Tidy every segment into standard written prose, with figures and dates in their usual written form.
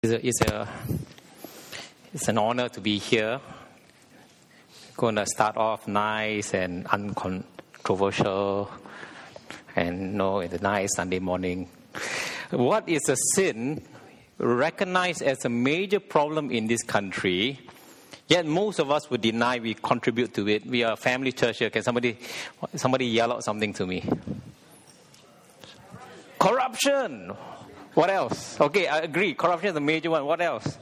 It's an honor to be here. Going to start off nice and uncontroversial, and it's a nice Sunday morning. What is a sin recognized as a major problem in this country? Yet most of us would deny we contribute to it. We are a family church here. Can somebody yell out something to me? Corruption. What else? Okay, I agree. Corruption is a major one. What else?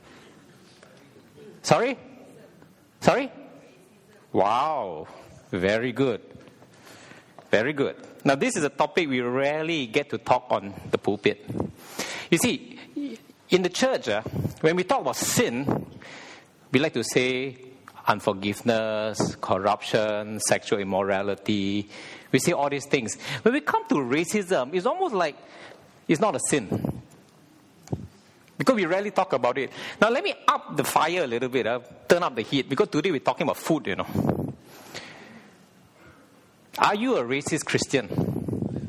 Sorry? Wow. Very good. Very good. Now, this is a topic we rarely get to talk on the pulpit. You see, in the church, when we talk about sin, we like to say unforgiveness, corruption, sexual immorality. We say all these things. When we come to racism, it's almost like it's not a sin. Because we rarely talk about it. Now let me up the fire a little bit, turn up the heat, because today we're talking about food, Are you a racist Christian?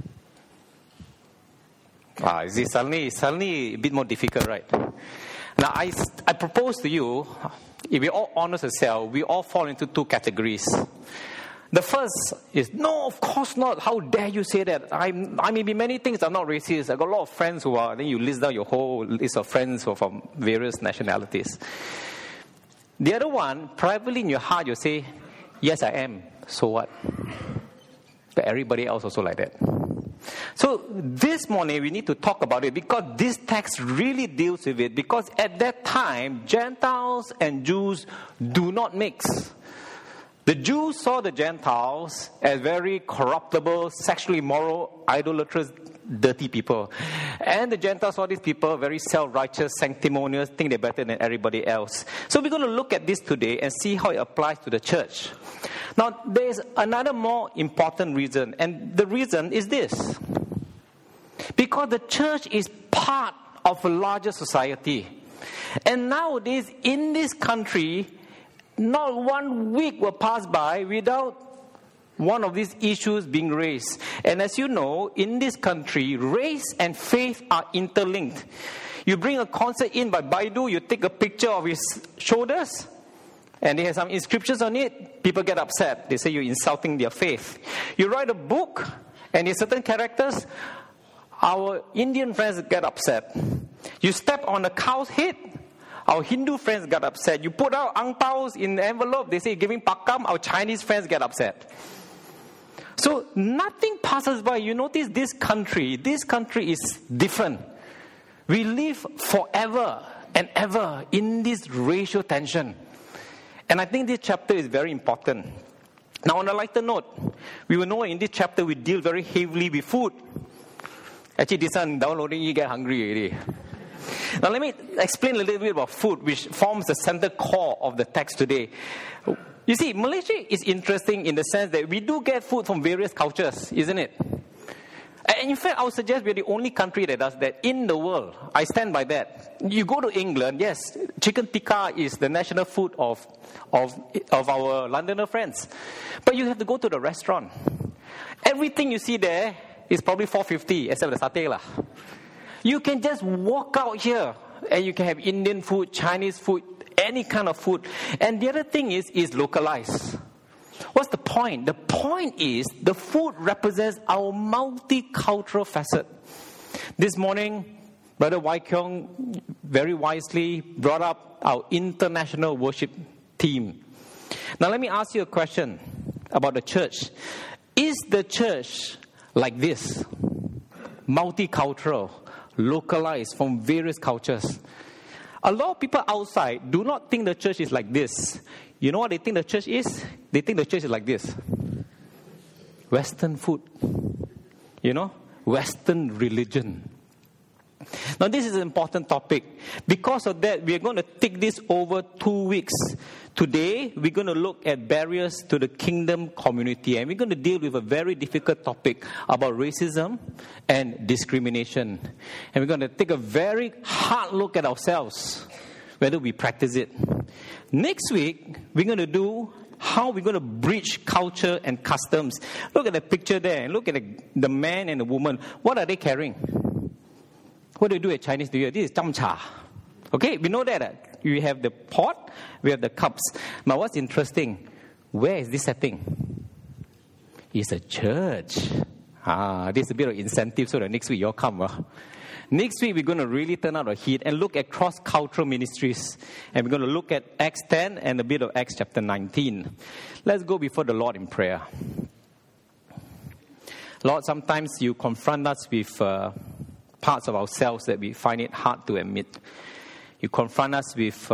Is it suddenly a bit more difficult, right? Now I propose to you, if we all honest ourselves, we all fall into two categories. The first is, no, of course not. How dare you say that? I may be many things. I'm not racist. I've got a lot of friends who are. Then you list down your whole list of friends who are from various nationalities. The other one, privately in your heart, you say, yes, I am. So what? But everybody else also like that. So this morning we need to talk about it because this text really deals with it. Because at that time, Gentiles and Jews do not mix. The Jews saw the Gentiles as very corruptible, sexually immoral, idolatrous, dirty people. And the Gentiles saw these people very self-righteous, sanctimonious, think they're better than everybody else. So we're going to look at this today and see how it applies to the church. Now, there's another more important reason, and the reason is this. Because the church is part of a larger society. And nowadays, in this country, not 1 week will pass by without one of these issues being raised. And as you know, in this country, race and faith are interlinked. You bring a concert in by Baidu, you take a picture of his shoulders, and they have some inscriptions on it, people get upset. They say you're insulting their faith. You write a book, and there's certain characters, our Indian friends get upset. You step on a cow's head, our Hindu friends got upset. You put out ang paos in the envelope, they say giving pakam, our Chinese friends get upset. So nothing passes by. You notice this country is different. We live forever and ever in this racial tension. And I think this chapter is very important. Now on a lighter note, we will know in this chapter we deal very heavily with food. Actually this one, downloading you get hungry already. Now let me explain a little bit about food, which forms the center core of the text today. You see, Malaysia is interesting in the sense that we do get food from various cultures, isn't it? And in fact, I would suggest we're the only country that does that in the world. I stand by that. You go to England, yes, chicken tikka is the national food of our Londoner friends. But you have to go to the restaurant. Everything you see there is probably $4.50, except the satay lah. You can just walk out here and you can have Indian food, Chinese food, any kind of food. And the other thing is localized. What's the point? The point is the food represents our multicultural facet. This morning, Brother Wai Kiong very wisely brought up our international worship team. Now let me ask you a question about the church. Is the church like this? Multicultural, localized from various cultures. A lot of people outside do not think the church is like this. You know what they think the church is? They think the church is like this. Western food. Western religion. Now this is an important topic. Because of that, we are going to take this over 2 weeks. Today, we're going to look at barriers to the kingdom community. And we're going to deal with a very difficult topic about racism and discrimination. And we're going to take a very hard look at ourselves, whether we practice it. Next week, we're going to do how we're going to bridge culture and customs. Look at the picture there and look at the man and the woman. What are they carrying? What do you do at Chinese New Year? This is cham cha. Okay, we know that. We have the pot, we have the cups. But what's interesting, where is this setting? It's a church. This is a bit of incentive so that next week you all come. Next week we're going to really turn out the heat and look at cross-cultural ministries. And we're going to look at Acts 10 and a bit of Acts chapter 19. Let's go before the Lord in prayer. Lord, sometimes you confront us with parts of ourselves that we find it hard to admit. You confront us with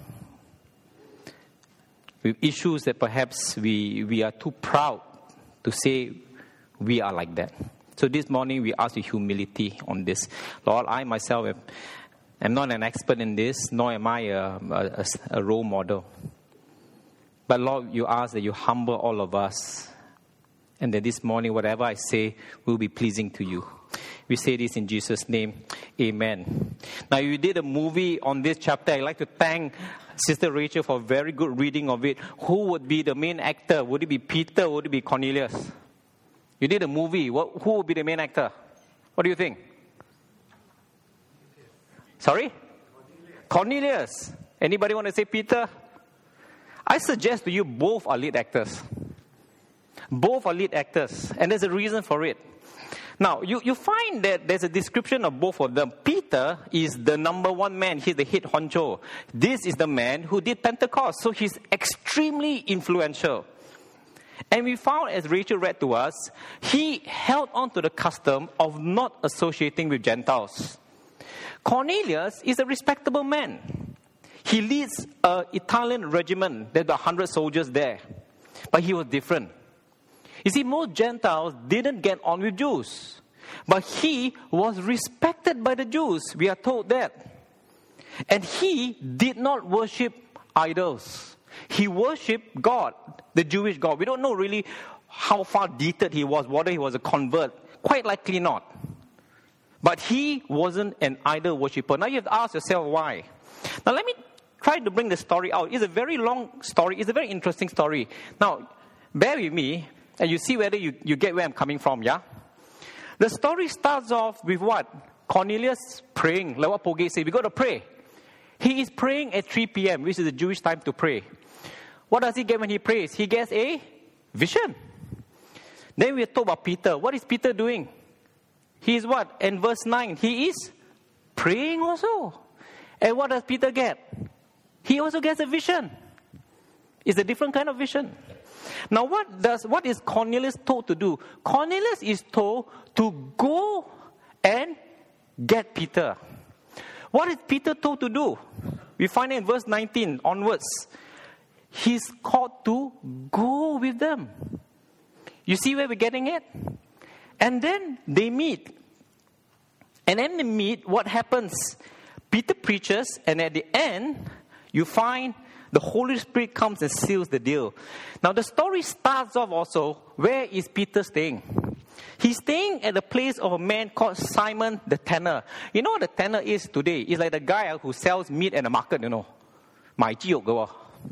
issues that perhaps we are too proud to say we are like that. So this morning we ask you humility on this. Lord, I myself am not an expert in this, nor am I a role model. But Lord, you ask that you humble all of us, and that this morning whatever I say will be pleasing to you. We say this in Jesus' name. Amen. Now, you did a movie on this chapter. I'd like to thank Sister Rachel for a very good reading of it. Who would be the main actor? Would it be Peter or would it be Cornelius? You did a movie. Who would be the main actor? What do you think? Sorry? Cornelius. Anybody want to say Peter? I suggest to you both are lead actors. Both are lead actors. And there's a reason for it. Now, you find that there's a description of both of them. Peter is the number one man. He's the head honcho. This is the man who did Pentecost. So he's extremely influential. And we found, as Rachel read to us, he held on to the custom of not associating with Gentiles. Cornelius is a respectable man. He leads an Italian regiment. There were 100 soldiers there. But he was different. You see, most Gentiles didn't get on with Jews. But he was respected by the Jews. We are told that. And he did not worship idols. He worshipped God, the Jewish God. We don't know really how far detailed he was, whether he was a convert. Quite likely not. But he wasn't an idol worshipper. Now you have to ask yourself why. Now let me try to bring the story out. It's a very long story. It's a very interesting story. Now, bear with me, and you see whether you get where I'm coming from, yeah? The story starts off with what? Cornelius praying. Like what Poge said, we got to pray. He is praying at 3 p.m., which is the Jewish time to pray. What does he get when he prays? He gets a vision. Then we talk about Peter. What is Peter doing? He is what? In verse 9, he is praying also. And what does Peter get? He also gets a vision. It's a different kind of vision. Now, what is Cornelius told to do? Cornelius is told to go and get Peter. What is Peter told to do? We find it in verse 19 onwards. He's called to go with them. You see where we're getting it? And then they meet. And then they meet, what happens? Peter preaches, and at the end, you find the Holy Spirit comes and seals the deal. Now the story starts off also, where is Peter staying? He's staying at the place of a man called Simon the tanner. You know what the tanner is today? It's like the guy who sells meat at the market, you know. 賣豬肉嘅喎.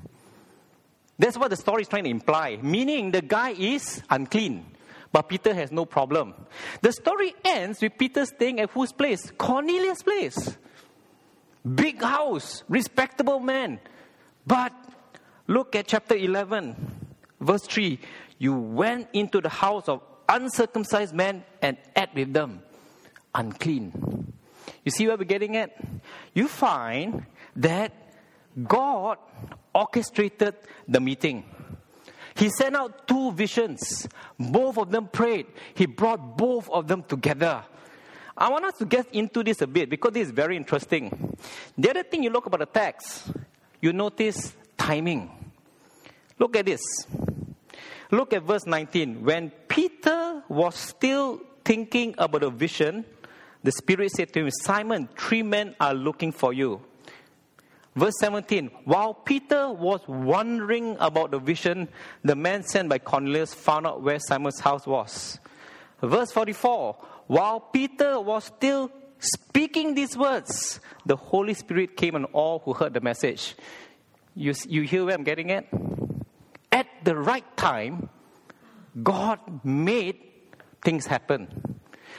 That's what the story is trying to imply. Meaning the guy is unclean. But Peter has no problem. The story ends with Peter staying at whose place? Cornelius' place. Big house. Respectable man. But look at chapter 11. Verse 3. You went into the house of uncircumcised men and ate with them. Unclean. You see where we're getting at? You find that God orchestrated the meeting. He sent out 2 visions. Both of them prayed. He brought both of them together. I want us to get into this a bit because this is very interesting. The other thing you look about the text, you notice timing. Look at this. Look at verse 19. When Peter was still thinking about the vision, the Spirit said to him, Simon, 3 men are looking for you. Verse 17, while Peter was wondering about the vision, the man sent by Cornelius found out where Simon's house was. Verse 44, while Peter was still speaking these words, the Holy Spirit came on all who heard the message. You hear where I'm getting at? At the right time, God made things happen.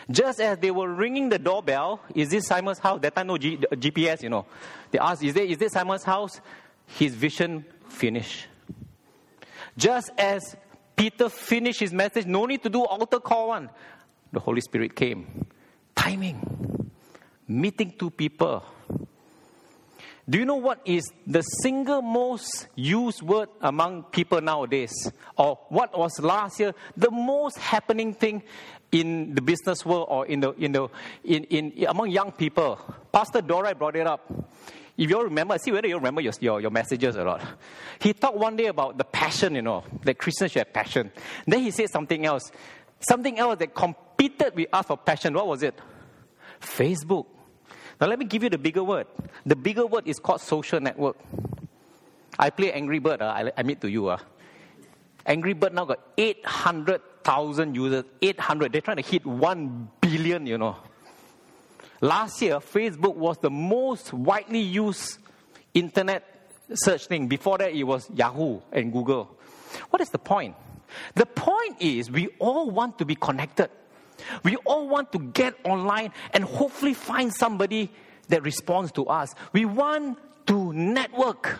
Just as they were ringing the doorbell, is this Simon's house? That time no GPS, They asked, is this Simon's house? His vision finished. Just as Peter finished his message, no need to do altar call one. The Holy Spirit came. Timing. Meeting two people. Do you know what is the single most used word among people nowadays? Or what was last year the most happening thing in the business world or among young people? Pastor Dora brought it up. If you all remember, see whether you remember your messages or not. He talked one day about the passion, that Christians should have passion. Then he said something else that competed with us for passion. What was it? Facebook. Now let me give you the bigger word. The bigger word is called social network. I play Angry Bird. I admit to you. Angry Bird now got 800,000 users. 800. They're trying to hit 1 billion, Last year, Facebook was the most widely used internet search thing. Before that, it was Yahoo and Google. What is the point? The point is we all want to be connected. We all want to get online and hopefully find somebody that responds to us. We want to network.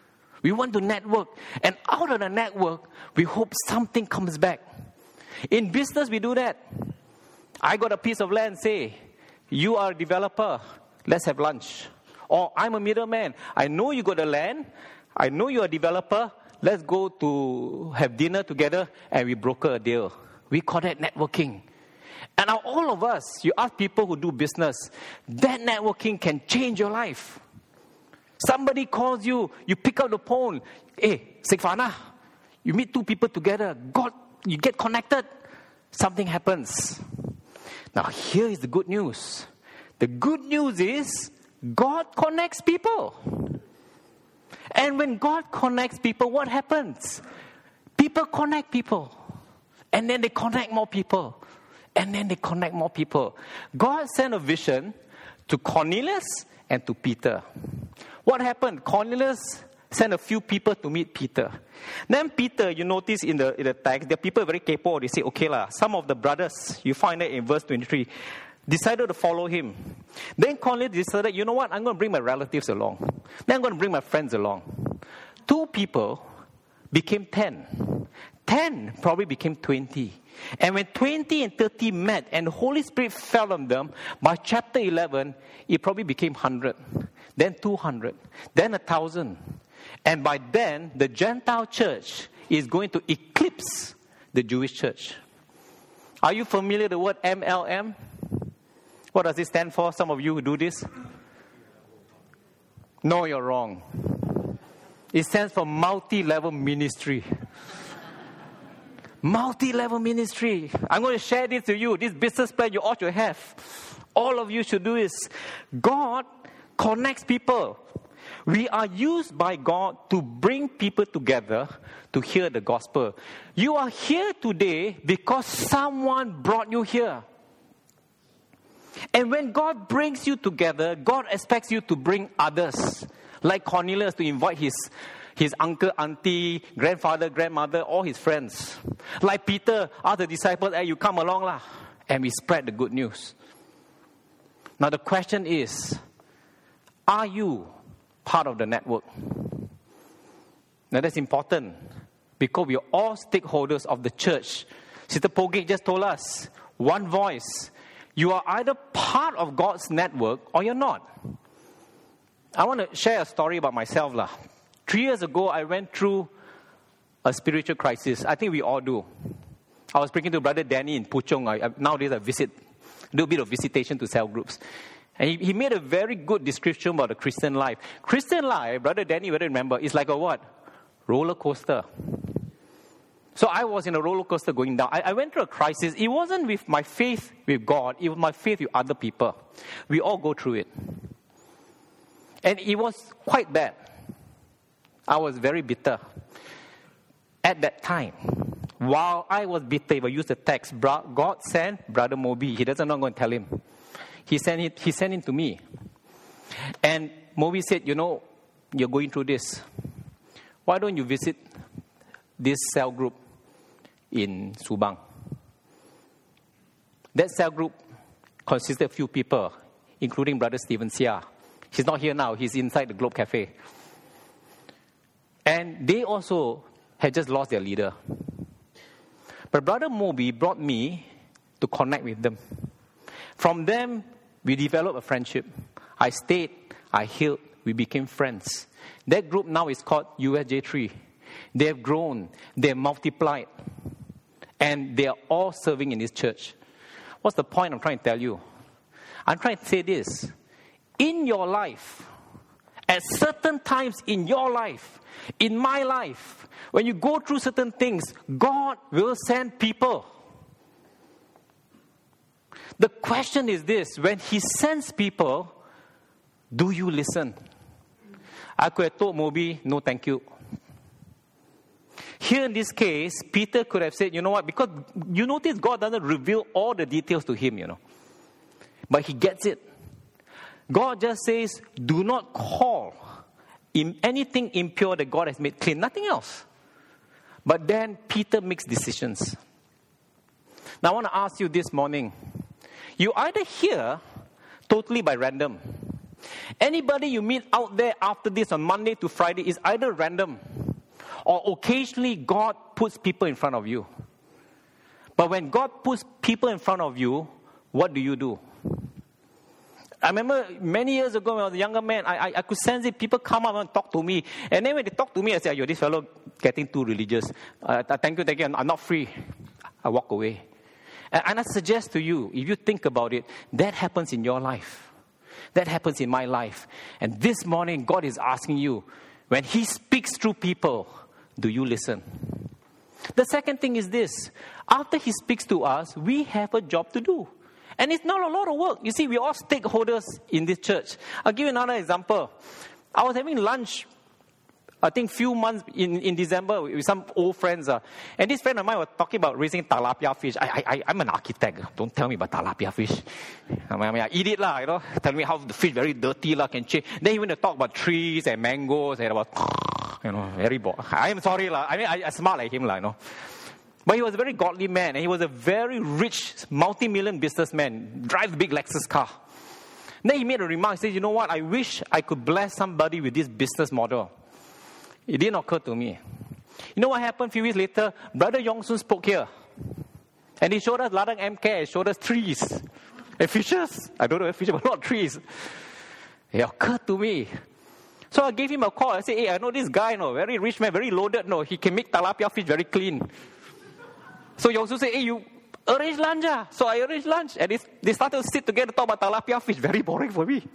And out of the network, we hope something comes back. In business, we do that. I got a piece of land, say, you are a developer, let's have lunch. Or I'm a middleman. I know you got a land. I know you're a developer. Let's go to have dinner together and we broker a deal. We call that networking. And now all of us, you ask people who do business, that networking can change your life. Somebody calls you, you pick up the phone. Hey, Sikfana, you meet two people together. God, you get connected. Something happens. Now here is the good news. The good news is God connects people. And when God connects people, what happens? People connect people. And then they connect more people. And then they connect more people. God sent a vision to Cornelius and to Peter. What happened? Cornelius sent a few people to meet Peter. Then Peter, you notice in the text, the people are very capable. They say, okay lah, some of the brothers, you find that in verse 23, decided to follow him. Then Cornelius decided, you know what, I'm going to bring my relatives along. Then I'm going to bring my friends along. 2 people became 10. 10 probably became 20. And when 20 and 30 met and the Holy Spirit fell on them, by chapter 11, it probably became 100. Then 200. Then 1,000. And by then, the Gentile church is going to eclipse the Jewish church. Are you familiar with the word MLM? What does it stand for? Some of you who do this? No, you're wrong. It stands for multi-level ministry. Multi-level ministry. I'm going to share this to you. This business plan you ought to have. All of you should do this. God connects people. We are used by God to bring people together to hear the gospel. You are here today because someone brought you here. And when God brings you together, God expects you to bring others. Like Cornelius, to invite his uncle, auntie, grandfather, grandmother, all his friends. Like Peter, asked the disciples, hey, you come along lah. And we spread the good news. Now the question is, are you part of the network? Now that's important because we are all stakeholders of the church. Sister Pogate just told us, one voice. You are either part of God's network or you're not. I want to share a story about myself lah. 3 years ago, I went through a spiritual crisis. I think we all do. I was speaking to Brother Danny in Puchong. Nowadays, I do a bit of visitation to cell groups. And he made a very good description about the Christian life. Christian life, Brother Danny, whether you remember, is like a what? Roller coaster. So I was in a roller coaster going down. I went through a crisis. It wasn't with my faith with God. It was my faith with other people. We all go through it. And it was quite bad. I was very bitter. At that time, while I was bitter, if I use the text, God sent Brother Moby. He doesn't know I'm going to tell him. He sent him to me. And Moby said, you're going through this. Why don't you visit this cell group in Subang? That cell group consisted of a few people, including Brother Stephen Seah. He's not here now. He's inside the Globe Cafe. And they also had just lost their leader. But Brother Moby brought me to connect with them. From them, we developed a friendship. I stayed, I healed, we became friends. That group now is called USJ3. They have grown, they have multiplied, and they are all serving in this church. What's the point I'm trying to tell you? I'm trying to say this. In your life, at certain times in your life, in my life, when you go through certain things, God will send people. The question is this: when He sends people, do you listen? I could have told Moby, no thank you. Here in this case, Peter could have said, you know what, because you notice God doesn't reveal all the details to him, But he gets it. God just says, do not call in anything impure that God has made clean. Nothing else. But then Peter makes decisions. Now I want to ask you this morning. You either hear totally by random. Anybody you meet out there after this on Monday to Friday is either random or occasionally God puts people in front of you. But when God puts people in front of you, what do? I remember many years ago when I was a younger man, I could sense it. People come up and talk to me. And then when they talk to me, I say, yo, this fellow getting too religious. Thank you, I'm not free. I walk away. And I suggest to you, if you think about it, that happens in your life. That happens in my life. And this morning, God is asking you, when He speaks through people, do you listen? The second thing is this. After He speaks to us, we have a job to do. And it's not a lot of work. You see, we're all stakeholders in this church. I'll give you another example. I was having lunch, I think few months in December with some old friends. And this friend of mine was talking about raising tilapia fish. I'm an architect. Don't tell me about tilapia fish. I eat it lah, Tell me how the fish very dirty lah, can change. Then he went to talk about trees and mangoes and about, very bored. I'm sorry lah. I smart like him lah, But he was a very godly man, and he was a very rich, multi-million businessman, drives a big Lexus car. Then he made a remark, he said, you know what, I wish I could bless somebody with this business model. It didn't occur to me. You know what happened a few weeks later? Brother Yong-Sun spoke here. And he showed us Ladang MK, he showed us trees and fishes. I don't know if fishes, but not trees. It occurred to me. So I gave him a call. I said, hey, I know this guy, very rich man, very loaded, he can make tilapia fish very clean. So Yong-Sun said, hey, you arrange lunch. So I arranged lunch. And they started to sit together, talk about tilapia fish. Very boring for me.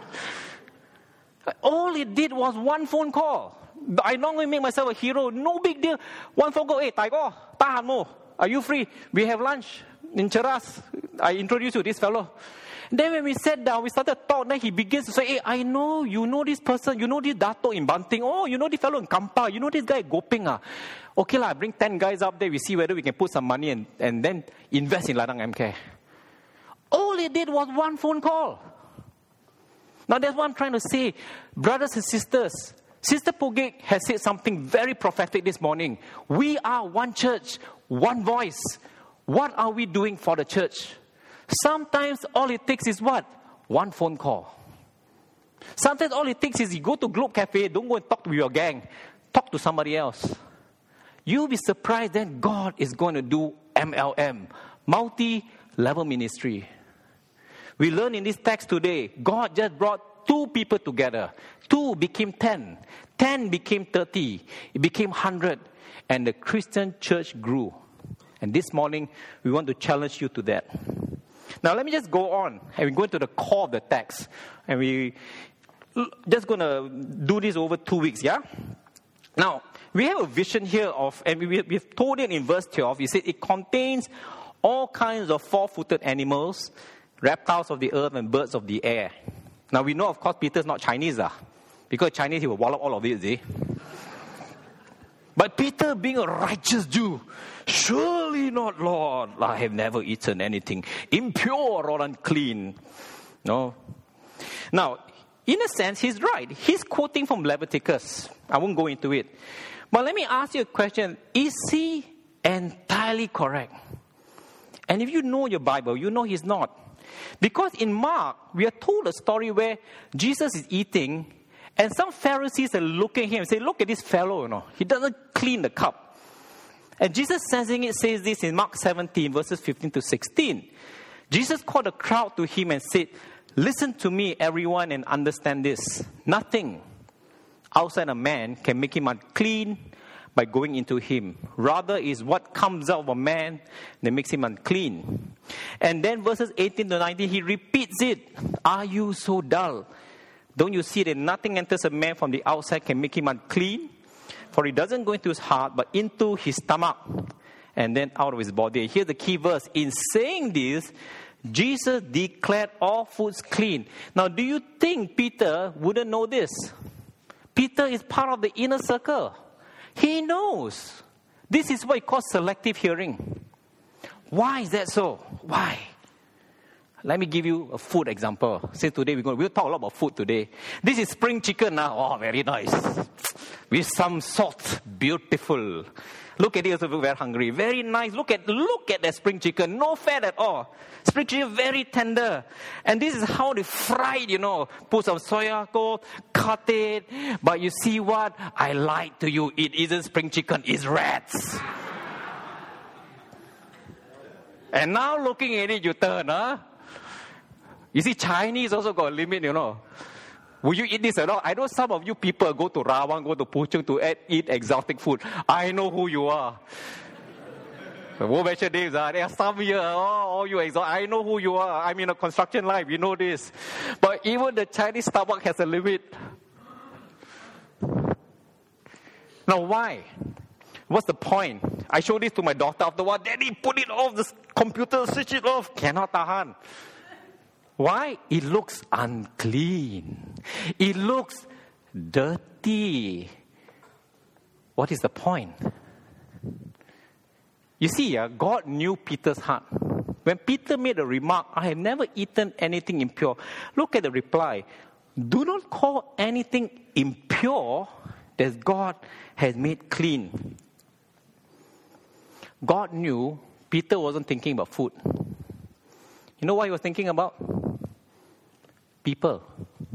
All it did was one phone call. I normally make myself a hero. No big deal. One phone call. Hey, Taigo, tahan mo. Are you free? We have lunch in Cheras. I introduce you to this fellow. Then when we sat down, we started to talk. Then he begins to say, hey, I know, you know this person. You know this Dato in Banting. Oh, you know this fellow in Kampa. You know this guy Goping. Okay lah, bring 10 guys up there. We see whether we can put some money and then invest in Ladang MK. All it did was one phone call. Now that's what I'm trying to say. Brothers and sisters, Sister Pugik has said something very prophetic this morning. We are one church, one voice. What are we doing for the church? Sometimes all it takes is what? One phone call. Sometimes all it takes is you go to Globe Cafe, don't go and talk to your gang. Talk to somebody else. You'll be surprised that God is going to do MLM, multi-level ministry. We learn in this text today, God just brought 2 people together. 2 became 10. 10 became 30. It became 100. And the Christian church grew. And this morning, we want to challenge you to that. Now, let me just go on. And we go into the core of the text. And we just going to do this over 2 weeks, yeah? Now, we have a vision here of, and we've told it in verse 12. He said it contains all kinds of 4-footed animals, reptiles of the earth, and birds of the air. Now, we know, of course, Peter's not Chinese. Because Chinese, he will wallop all of it, see? But Peter, being a righteous Jew, surely not, Lord. I have never eaten anything impure or unclean. No. Now, in a sense, he's right. He's quoting from Leviticus. I won't go into it. But let me ask you a question. Is he entirely correct? And if you know your Bible, you know he's not. Because in Mark, we are told a story where Jesus is eating and some Pharisees are looking at him and say, look at this fellow, he doesn't clean the cup. And Jesus sensing it says this in Mark 17, verses 15 to 16. Jesus called the crowd to him and said, listen to me, everyone, and understand this. Nothing outside a man can make him unclean by going into him. Rather is what comes out of a man that makes him unclean. And then verses 18 to 19, he repeats it. Are you so dull? Don't you see that nothing enters a man from the outside can make him unclean? For it doesn't go into his heart, but into his stomach, and then out of his body. Here's the key verse. In saying this, Jesus declared all foods clean. Now, do you think Peter wouldn't know this? Peter is part of the inner circle. He knows. This is what he calls selective hearing. Why is that so? Why? Let me give you a food example. Say today we'll talk a lot about food today. This is spring chicken now. Oh, very nice. With some salt. Beautiful. Look at it, also very hungry. Very nice. Look at that spring chicken. No fat at all. Spring chicken very tender. And this is how they fry it, Put some soya sauce, cut it. But you see what? I lied to you. It isn't spring chicken, it's rats. And now looking at it, you turn, You see, Chinese also got a limit, Will you eat this at all? I know some of you people go to Rawang, go to Puchong to eat exotic food. I know who you are. Won't mention names. There are some here. Oh, you exotic. I know who you are. I'm in a construction line. We know this. But even the Chinese Starbucks has a limit. Now, why? What's the point? I showed this to my daughter after a while. Daddy, put it off the computer. Switch it off. Cannot tahan. Why? It looks unclean. It looks dirty. What is the point? You see, God knew Peter's heart. When Peter made a remark, I have never eaten anything impure. Look at the reply. Do not call anything impure that God has made clean. God knew Peter wasn't thinking about food. You know what he was thinking about? People.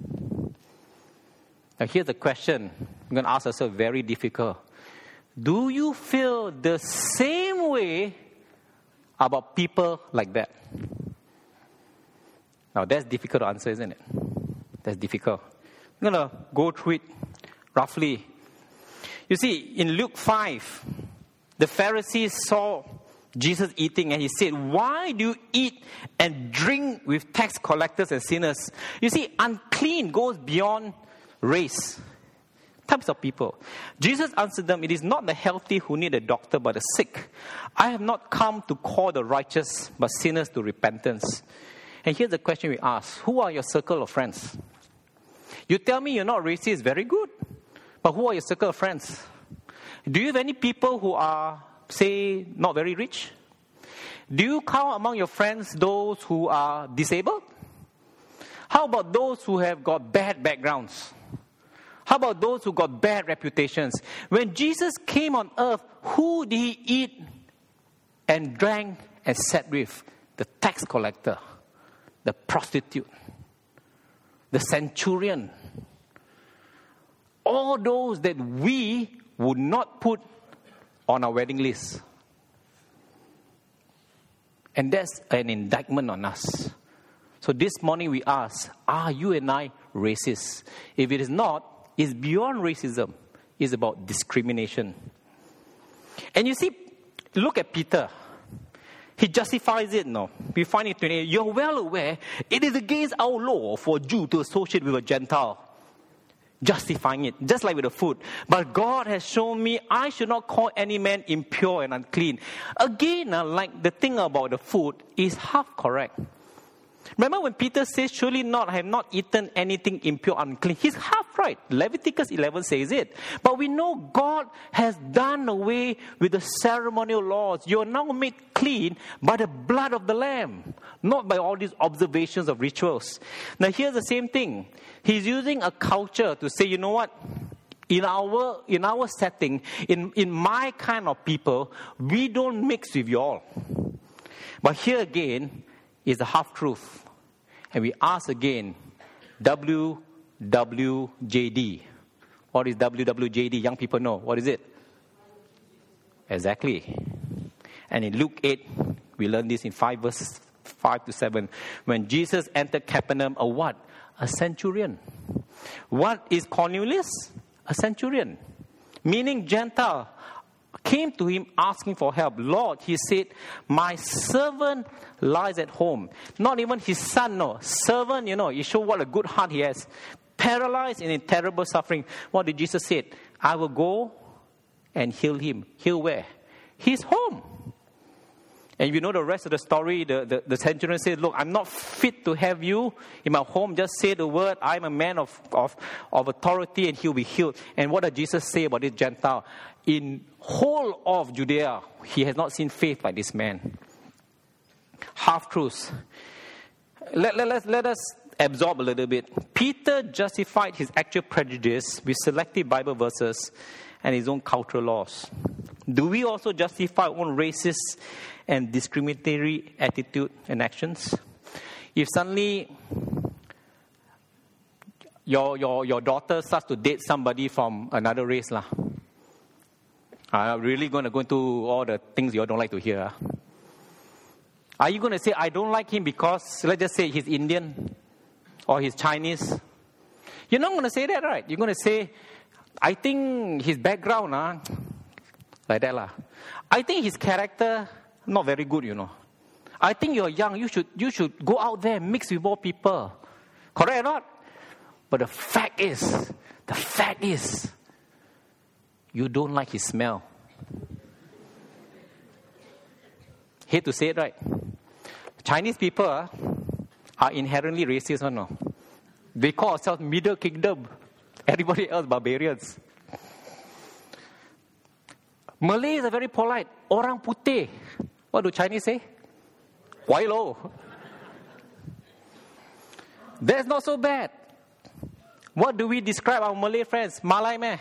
Now here's the question I'm going to ask ourselves, very difficult. Do you feel the same way about people like that? Now that's difficult to answer, isn't it? That's difficult. I'm going to go through it roughly. You see, in Luke 5, the Pharisees saw Jesus eating and he said, why do you eat and drink with tax collectors and sinners? You see, unclean goes beyond race. Types of people. Jesus answered them, it is not the healthy who need a doctor but the sick. I have not come to call the righteous but sinners to repentance. And here's the question we ask. Who are your circle of friends? You tell me you're not racist, very good. But who are your circle of friends? Do you have any people who are, say, not very rich? Do you count among your friends those who are disabled? How about those who have got bad backgrounds? How about those who got bad reputations? When Jesus came on earth, who did he eat and drank and sat with? The tax collector, the prostitute, the centurion. All those that we would not put on our wedding list. And that's an indictment on us. So this morning we ask, are you and I racist? If it is not, it's beyond racism. It's about discrimination. And you see, look at Peter. He justifies it now. We find it 28. You're well aware it is against our law for a Jew to associate with a Gentile. Justifying it, just like with the food. But God has shown me I should not call any man impure and unclean. Again, like the thing about the food is half correct. Remember when Peter says, surely not, I have not eaten anything impure, unclean. He's half right. Leviticus 11 says it. But we know God has done away with the ceremonial laws. You are now made clean by the blood of the Lamb, not by all these observations of rituals. Now here's the same thing. He's using a culture to say, you know what? In our setting, in my kind of people, we don't mix with you all. But here again is the half-truth. And we ask again, WWJD. What is WWJD? Young people know. What is it? Exactly. And in Luke 8, we learn this in 5 verses 5 to 7. When Jesus entered Capernaum, a what? A centurion. What is Cornelius? A centurion. Meaning Gentile. Came to him asking for help. Lord, he said, my servant lies at home. Not even his son, no. Servant, you show what a good heart he has. Paralyzed and in terrible suffering. What did Jesus say? I will go and heal him. Heal where? His home. And you know the rest of the story, the centurion said, look, I'm not fit to have you in my home. Just say the word. I'm a man of authority and he'll be healed. And what did Jesus say about this Gentile? In whole of Judea, he has not seen faith like this man. Half-truths. Let us absorb a little bit. Peter justified his actual prejudice with selective Bible verses and his own cultural laws. Do we also justify our own racist and discriminatory attitude and actions? If suddenly your daughter starts to date somebody from another race, I'm really going to go into all the things you don't like to hear. Are you going to say, I don't like him because, let's just say, he's Indian or he's Chinese? You're not going to say that, right? You're going to say, I think his background, like that. I think his character, not very good, I think you're young. You should go out there and mix with more people. Correct or not? But the fact is, you don't like his smell. Hate to say it, right? Chinese people are inherently racist, or no? They call ourselves Middle Kingdom. Everybody else barbarians. Malays are very polite. Orang putih. What do Chinese say? Wai lo. That's not so bad. What do we describe our Malay friends? Malay meh?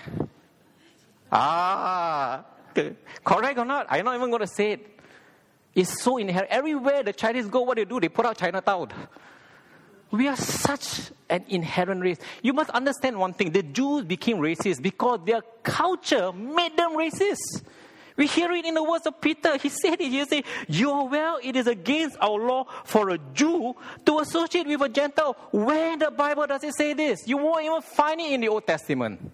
Correct or not? I'm not even going to say it. It's so inherent. Everywhere the Chinese go, what they do? They put out Chinatown. We are such an inherent race. You must understand one thing. The Jews became racist because their culture made them racist. We hear it in the words of Peter. He said it. He said, it is against our law for a Jew to associate with a Gentile. Where in the Bible does it say this? You won't even find it in the Old Testament.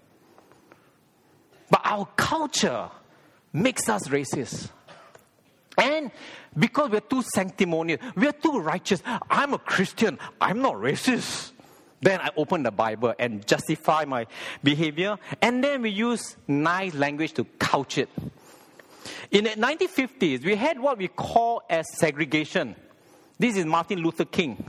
But our culture makes us racist. And because we're too sanctimonious, we're too righteous. I'm a Christian. I'm not racist. Then I open the Bible and justify my behavior. And then we use nice language to couch it. In the 1950s, we had what we call as segregation. This is Martin Luther King.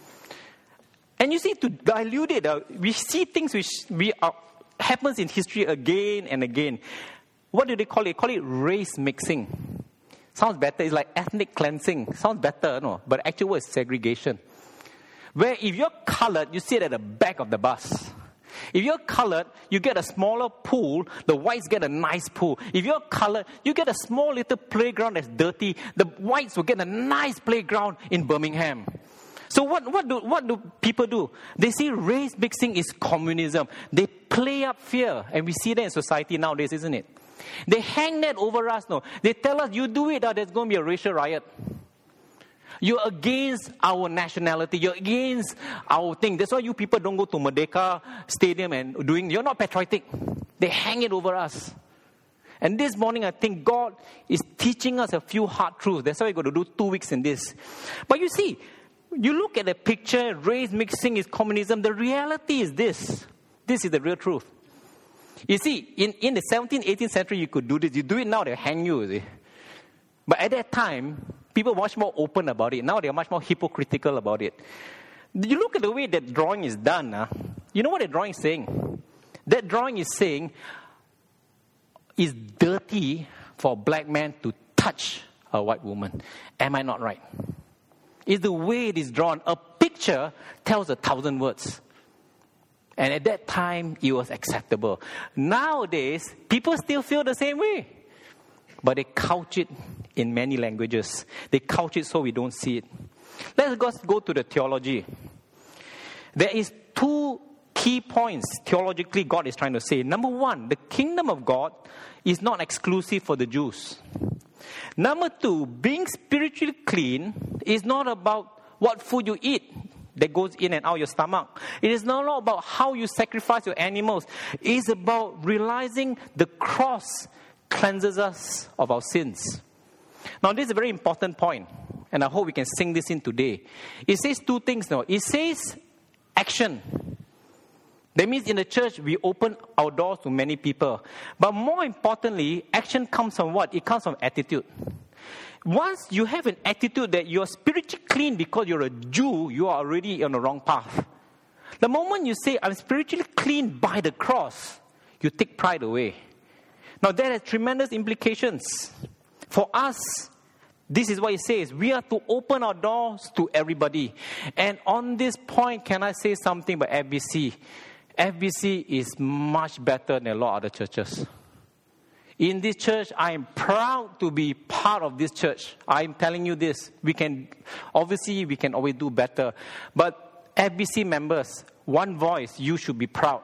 And you see, to dilute it, we see things which happens in history again and again. What do they call it? They call it race mixing. Sounds better. It's like ethnic cleansing. Sounds better, no? But actually, word is segregation. Where if you're colored, you sit at the back of the bus. If you're colored, you get a smaller pool. The whites get a nice pool. If you're colored, you get a small little playground that's dirty. The whites will get a nice playground in Birmingham. So what do people do? They see race mixing is communism. They play up fear. And we see that in society nowadays, isn't it? They hang that over us, no. They tell us, you do it, there's going to be a racial riot. You're against our nationality. You're against our thing. That's why you people don't go to Merdeka Stadium and you're not patriotic. They hang it over us. And this morning, I think God is teaching us a few hard truths. That's why we're going to do 2 weeks in this. But you see, you look at the picture, race mixing is communism. The reality is this. This is the real truth. You see, in the 17th, 18th century, you could do this. You do it now, they'll hang you, see. But at that time, people were much more open about it. Now they're much more hypocritical about it. You look at the way that drawing is done. You know what the drawing is saying? That drawing is saying, it's dirty for a black man to touch a white woman. Am I not right? It's the way it is drawn. A picture tells 1,000 words. And at that time, it was acceptable. Nowadays, people still feel the same way. But they couch it in many languages. They couch it so we don't see it. Let's go to the theology. there is two key points theologically God is trying to say. Number one, the kingdom of God is not exclusive for the Jews. Number two, being spiritually clean is not about what food you eat that goes in and out your stomach. It is not about how you sacrifice your animals. It is about realizing the cross cleanses us of our sins. Now, this is a very important point, and I hope we can sing this in today. It says two things now. It says action. That means in the church, we open our doors to many people. But more importantly, action comes from what? It comes from attitude. Once you have an attitude that you're spiritually clean because you're a Jew, you are already on the wrong path. The moment you say, I'm spiritually clean by the cross, you take pride away. Now that has tremendous implications. For us, this is what it says. We are to open our doors to everybody. And on this point, can I say something about FBC? FBC is much better than a lot of other churches. In this church, I am proud to be part of this church. I am telling you this. We can always do better. But FBC members, one voice, you should be proud.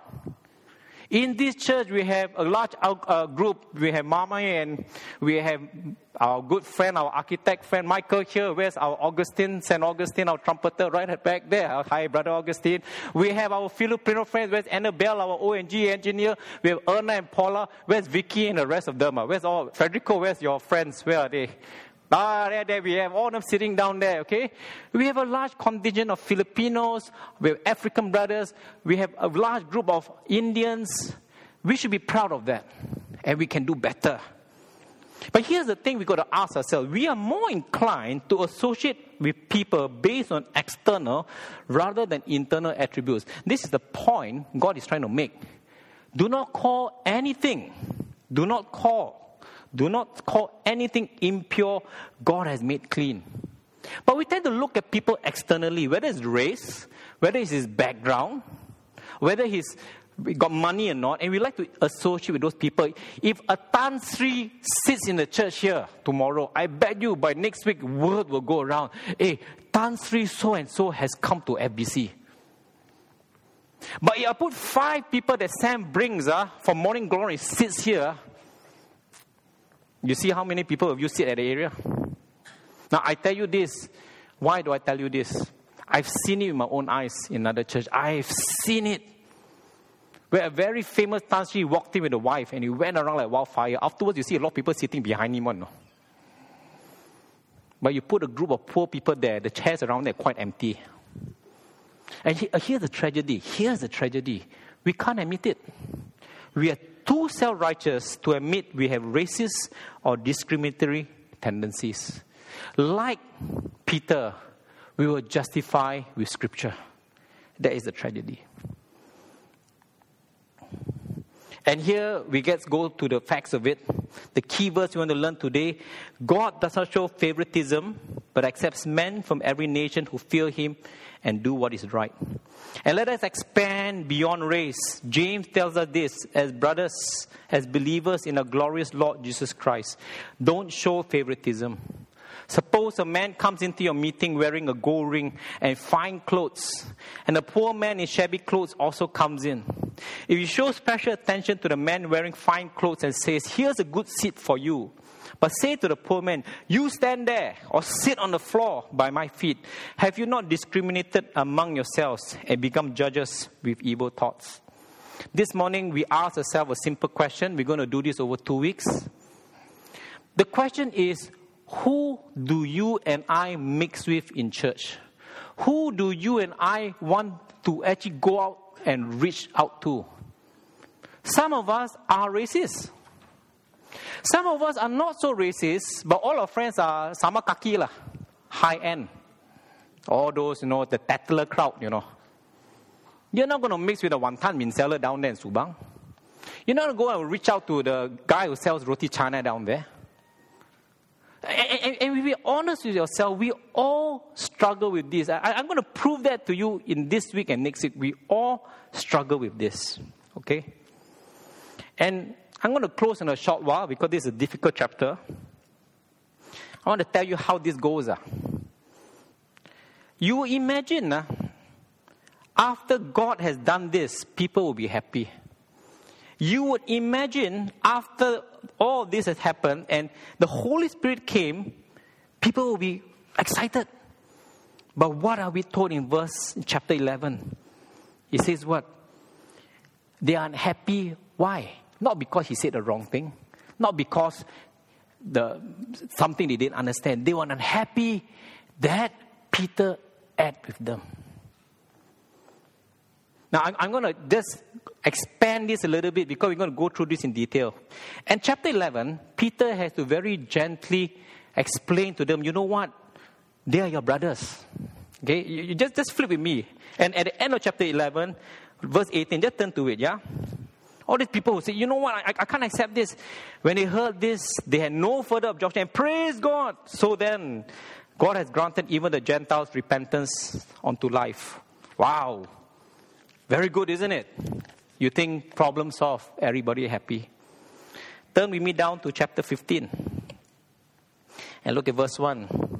In this church, we have a large group. We have Mama and we have our good friend, our architect friend, Michael here. Where's our Augustine, St. Augustine, our trumpeter right back there. Hi, Brother Augustine. We have our Filipino friends. Where's Annabelle, our ONG engineer? We have Erna and Paula. Where's Vicky and the rest of them? Where's all? Federico, where's your friends? Where are they? There we have all of them sitting down there, okay? We have a large contingent of Filipinos, we have African brothers, we have a large group of Indians. We should be proud of that, and we can do better. But here's the thing we got to ask ourselves. We are more inclined to associate with people based on external rather than internal attributes. This is the point God is trying to make. Do not call anything anything impure God has made clean. But we tend to look at people externally, whether it's race, whether it's his background, whether he's got money or not, and we like to associate with those people. If a Tan Sri sits in the church here tomorrow, I bet you by next week, word will go around. Hey, Tan Sri so-and-so has come to FBC. But if I put 5 people that Sam brings from Morning Glory sits here, you see how many people of you sit at the area? Now, I tell you this. Why do I tell you this? I've seen it with my own eyes in another church. I've seen it. Where a very famous Tan Sri walked in with a wife and he went around like wildfire. Afterwards, you see a lot of people sitting behind him. No? But you put a group of poor people there, the chairs around there are quite empty. And here's the tragedy. We can't admit it. We are too self-righteous to admit we have racist or discriminatory tendencies. Like Peter, we will justify with Scripture. That is the tragedy. And here we go to the facts of it. The key verse we want to learn today. God does not show favoritism, but accepts men from every nation who fear him and do what is right. And let us expand beyond race. James tells us this, as brothers, as believers in our glorious Lord Jesus Christ. Don't show favoritism. Suppose a man comes into your meeting wearing a gold ring and fine clothes, and a poor man in shabby clothes also comes in. If you show special attention to the man wearing fine clothes and says, here's a good seat for you, but say to the poor man, you stand there or sit on the floor by my feet, have you not discriminated among yourselves and become judges with evil thoughts? This morning we ask ourselves a simple question. We're going to do this over 2 weeks. The question is, who do you and I mix with in church? Who do you and I want to actually go out and reach out to? Some of us are racist. Some of us are not so racist, but all our friends are sama kaki lah, high end. All those, the Tatler crowd, You're not going to mix with the wanton min seller down there in Subang. You're not going to go and reach out to the guy who sells roti canai down there. And if we're honest with yourself, we all struggle with this. I'm going to prove that to you in this week and next week. We all struggle with this. Okay? And I'm going to close in a short while because this is a difficult chapter. I want to tell you how this goes. You imagine after God has done this, people will be happy. You would imagine after all this has happened and the Holy Spirit came, people will be excited. But what are we told in chapter 11? It says what? They are unhappy. Why? Not because he said the wrong thing. Not because something they didn't understand. They were unhappy that Peter ate with them. Now, I'm going to just expand this a little bit because we're going to go through this in detail. And chapter 11, Peter has to very gently explain to them, you know what? They are your brothers. Okay? You just flip with me. And at the end of chapter 11, verse 18, just turn to it, yeah? All these people who say, you know what? I can't accept this. When they heard this, they had no further objection. And praise God. So then, God has granted even the Gentiles repentance unto life. Wow. Very good, isn't it? You think problem solved, everybody happy. Turn with me down to chapter 15. And look at verse 1.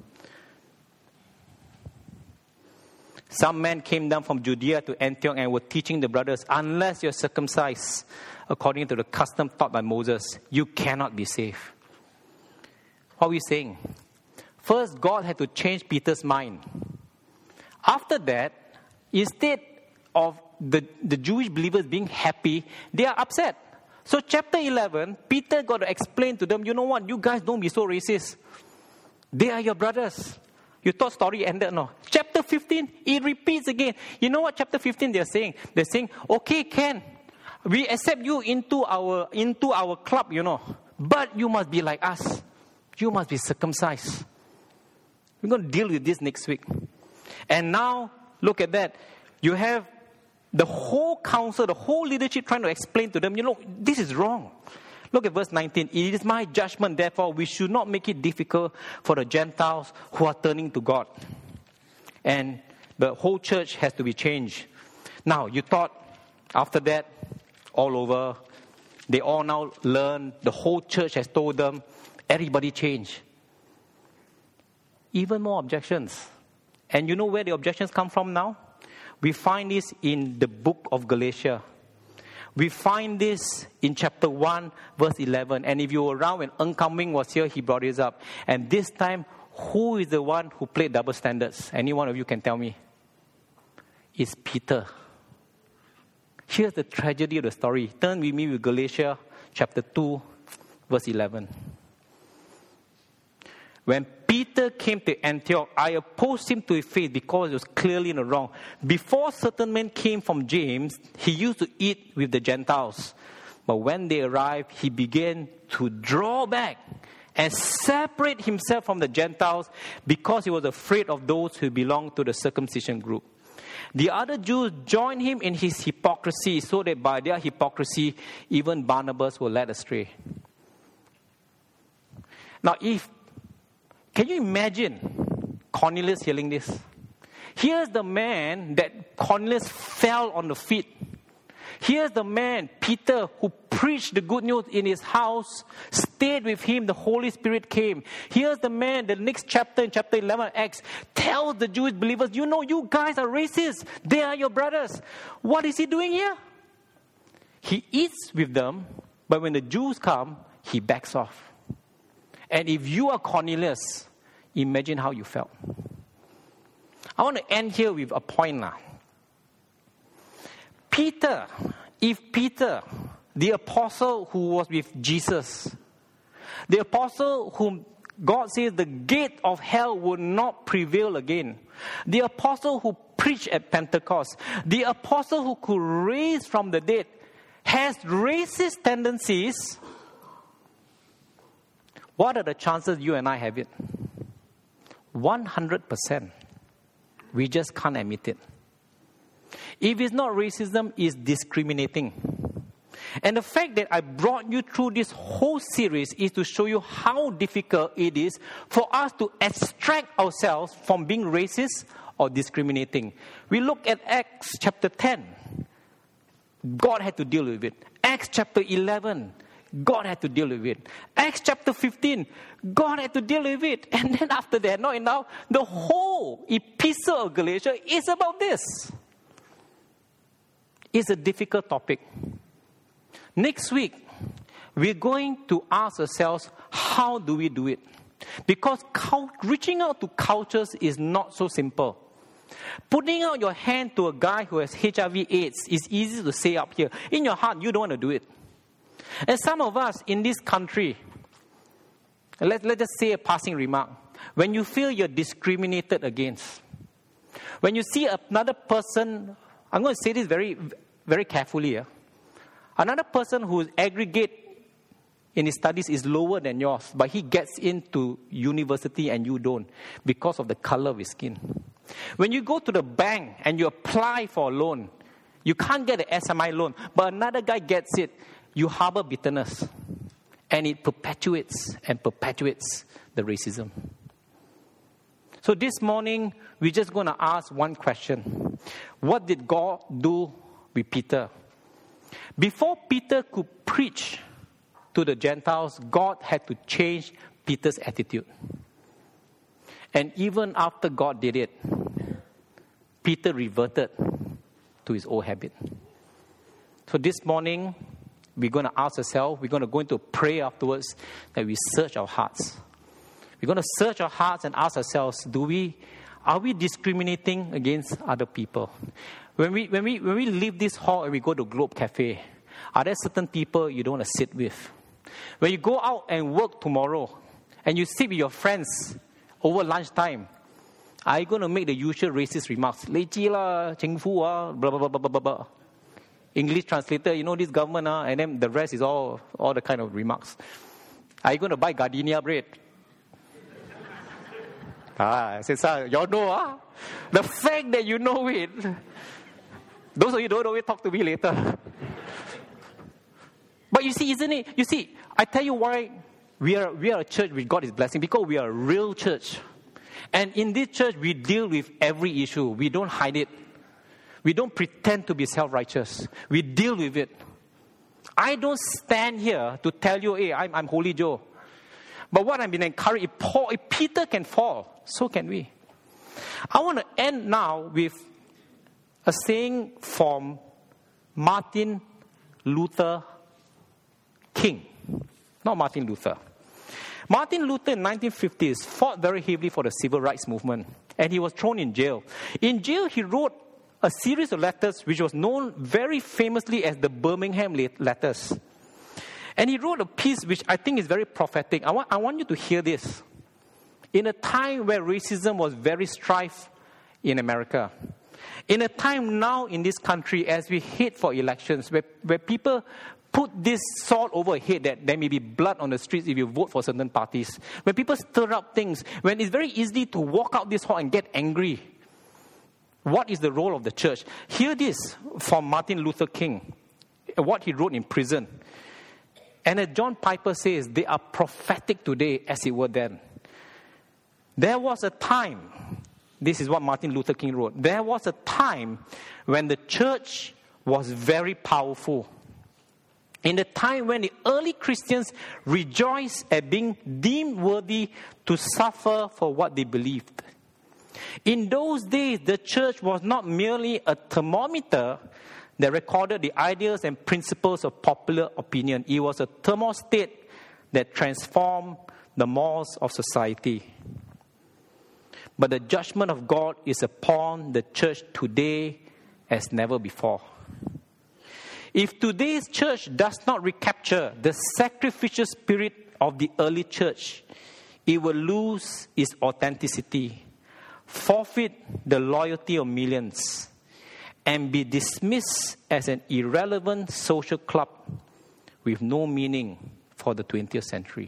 Some men came down from Judea to Antioch and were teaching the brothers, unless you're circumcised according to the custom taught by Moses, you cannot be saved. What are we saying? First, God had to change Peter's mind. After that, instead of the Jewish believers being happy, they are upset. So chapter 11, Peter got to explain to them, you know what, you guys don't be so racist. They are your brothers. You thought story ended, no. Chapter 15, it repeats again. You know what chapter 15 they're saying? They're saying, okay, Ken, we accept you into our club, you know. But you must be like us. You must be circumcised. We're going to deal with this next week. And now, look at that. You have the whole council, the whole leadership trying to explain to them, you know, this is wrong. Look at verse 19. It is my judgment, therefore, we should not make it difficult for the Gentiles who are turning to God. And the whole church has to be changed. Now, you thought after that, all over, they all now learn, the whole church has told them, everybody change. Even more objections. And you know where the objections come from now? We find this in the book of Galatians. We find this in chapter 1, verse 11. And if you were around when Ng Kam Wing was here, he brought this up. And this time, who is the one who played double standards? Any one of you can tell me. It's Peter. Here's the tragedy of the story. Turn with me with Galatians chapter 2, verse 11. When Peter came to Antioch, I opposed him to his face because it was clearly in the wrong. Before certain men came from James, he used to eat with the Gentiles. But when they arrived, he began to draw back and separate himself from the Gentiles because he was afraid of those who belonged to the circumcision group. The other Jews joined him in his hypocrisy, so that by their hypocrisy, even Barnabas was led astray. Now, can you imagine Cornelius hearing this? Here's the man that Cornelius fell on the feet. Here's the man, Peter, who preached the good news in his house, stayed with him, the Holy Spirit came. Here's the man, the next chapter, in chapter 11 Acts, tells the Jewish believers, you know, you guys are racist. They are your brothers. What is he doing here? He eats with them, but when the Jews come, he backs off. And if you are Cornelius, imagine how you felt. I want to end here with a point now. If Peter, the apostle who was with Jesus, the apostle whom God says the gate of hell would not prevail again, the apostle who preached at Pentecost, the apostle who could raise from the dead, has racist tendencies, what are the chances you and I have it? 100%. We just can't admit it. If it's not racism, it's discriminating. And the fact that I brought you through this whole series is to show you how difficult it is for us to extract ourselves from being racist or discriminating. We look at Acts chapter 10. God had to deal with it. Acts chapter 11. God had to deal with it. Acts chapter 15, God had to deal with it. And then after that, not enough, the whole epistle of Galatians is about this. is a difficult topic. Next week, we're going to ask ourselves, how do we do it? Because reaching out to cultures is not so simple. Putting out your hand to a guy who has HIV/AIDS is easy to say up here. In your heart, you don't want to do it. And some of us in this country, let's just say a passing remark. When you feel you're discriminated against, when you see another person, I'm going to say this very, very carefully. Another person whose aggregate in his studies is lower than yours, but he gets into university and you don't because of the color of his skin. When you go to the bank and you apply for a loan, you can't get an SMI loan, but another guy gets it, you harbor bitterness. And it perpetuates the racism. So this morning, we're just going to ask one question. What did God do with Peter? Before Peter could preach to the Gentiles, God had to change Peter's attitude. And even after God did it, Peter reverted to his old habit. So this morning, we're going to ask ourselves, we're going to go into prayer afterwards, that we search our hearts. We're going to search our hearts and ask ourselves, are we discriminating against other people? When we leave this hall and we go to Globe Cafe, are there certain people you don't want to sit with? When you go out and work tomorrow and you sit with your friends over lunchtime, are you going to make the usual racist remarks? Leci lah, cheng fu ah, blah, blah, blah, blah, blah, blah. English translator, this government, and then the rest is all the kind of remarks. Are you going to buy gardenia bread? Y'all know, the fact that you know it. Those of you who don't know it, talk to me later. But you see, isn't it? You see, I tell you why we are a church with God is blessing, because we are a real church. And in this church, we deal with every issue. We don't hide it. We don't pretend to be self-righteous. We deal with it. I don't stand here to tell you, hey, I'm Holy Joe. But what I've been encouraged, if Peter can fall, so can we. I want to end now with a saying from Martin Luther King. Not Martin Luther. Martin Luther in 1950s fought very heavily for the civil rights movement. And he was thrown in jail. In jail, he wrote a series of letters which was known very famously as the Birmingham letters. And he wrote a piece which I think is very prophetic. I want you to hear this. In a time where racism was very strife in America, in a time now in this country as we head for elections, where people put this salt over a head that there may be blood on the streets if you vote for certain parties, when people stir up things, when it's very easy to walk out this hall and get angry, what is the role of the church? Hear this from Martin Luther King, what he wrote in prison. And as John Piper says, they are prophetic today as it were then. There was a time, this is what Martin Luther King wrote, there was a time when the church was very powerful. In the time when the early Christians rejoiced at being deemed worthy to suffer for what they believed. In those days, the church was not merely a thermometer that recorded the ideas and principles of popular opinion. It was a thermostat that transformed the morals of society. But the judgment of God is upon the church today as never before. If today's church does not recapture the sacrificial spirit of the early church, it will lose its authenticity, forfeit the loyalty of millions, and be dismissed as an irrelevant social club with no meaning for the 20th century.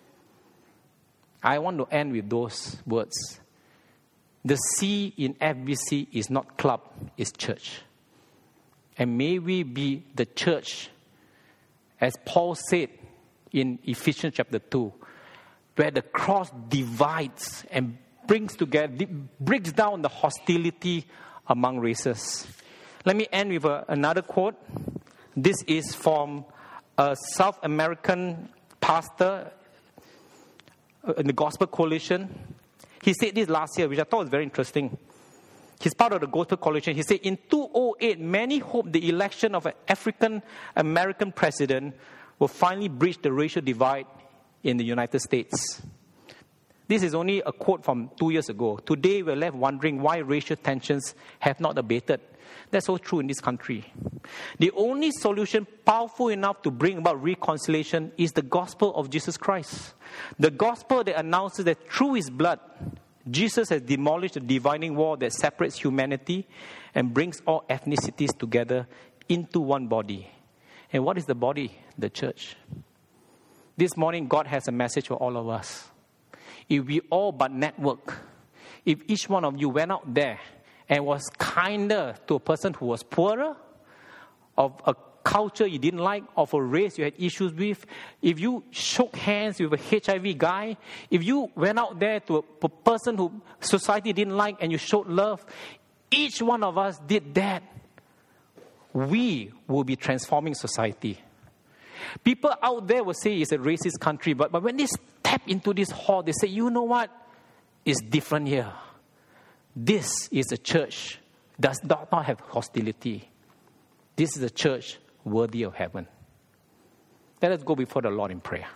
I want to end with those words. The C in FBC is not club, it's church. And may we be the church, as Paul said in Ephesians chapter 2, where the cross divides and breaks down the hostility among races. Let me end with another quote. This is from a South American pastor in the Gospel Coalition. He said this last year, which I thought was very interesting. He's part of the Gospel Coalition. He said, in 2008, many hoped the election of an African-American president will finally bridge the racial divide in the United States. This is only a quote from 2 years ago. Today, we're left wondering why racial tensions have not abated. That's so true in this country. The only solution powerful enough to bring about reconciliation is the gospel of Jesus Christ. The gospel that announces that through His blood, Jesus has demolished the dividing wall that separates humanity and brings all ethnicities together into one body. And what is the body? The church. This morning, God has a message for all of us. If we all but network, if each one of you went out there and was kinder to a person who was poorer, of a culture you didn't like, of a race you had issues with, if you shook hands with a HIV guy, if you went out there to a person who society didn't like and you showed love, each one of us did that, we will be transforming society. People out there will say it's a racist country, but when they step into this hall, they say, you know what? It's different here. This is a church that does not have hostility. This is a church worthy of heaven. Let us go before the Lord in prayer.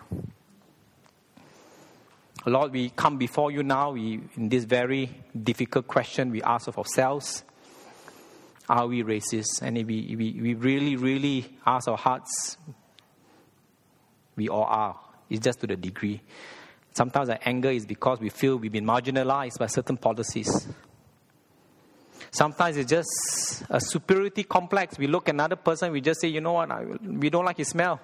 Lord, we come before you now. In this very difficult question, we ask of ourselves, are we racist? And if we really, really ask our hearts, we all are. It's just to the degree. Sometimes our anger is because we feel we've been marginalized by certain policies. Sometimes it's just a superiority complex. We look at another person, we just say, you know what, we don't like his smell.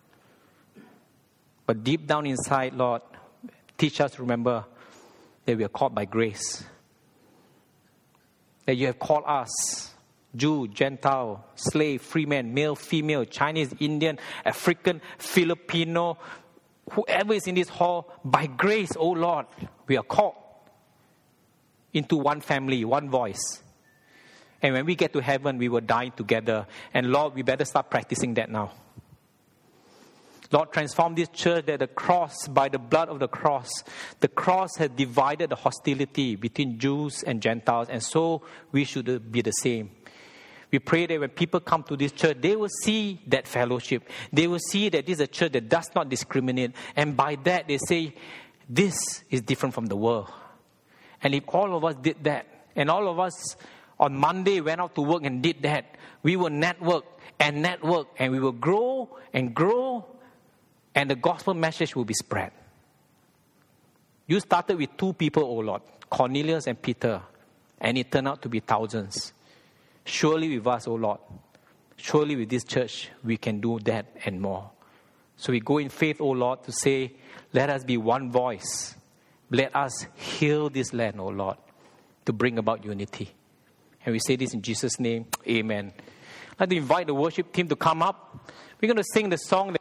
But deep down inside, Lord, teach us to remember that we are called by grace. That you have called us, Jew, Gentile, slave, free man, male, female, Chinese, Indian, African, Filipino, whoever is in this hall, by grace, oh Lord, we are called into one family, one voice. And when we get to heaven, we will dine together. And Lord, we better start practicing that now. Lord, transform this church that the cross, by the blood of the cross has divided the hostility between Jews and Gentiles. And so we should be the same. We pray that when people come to this church, they will see that fellowship. They will see that this is a church that does not discriminate. And by that, they say, this is different from the world. And if all of us did that, and all of us on Monday went out to work and did that, we will network, and we will grow, and the gospel message will be spread. You started with 2 people, oh Lord, Cornelius and Peter, and it turned out to be thousands. Surely with us, oh Lord, surely with this church, we can do that and more. So we go in faith, oh Lord, to say, let us be one voice. Let us heal this land, oh Lord, to bring about unity. And we say this in Jesus' name, amen. I'd like to invite the worship team to come up. We're going to sing the song that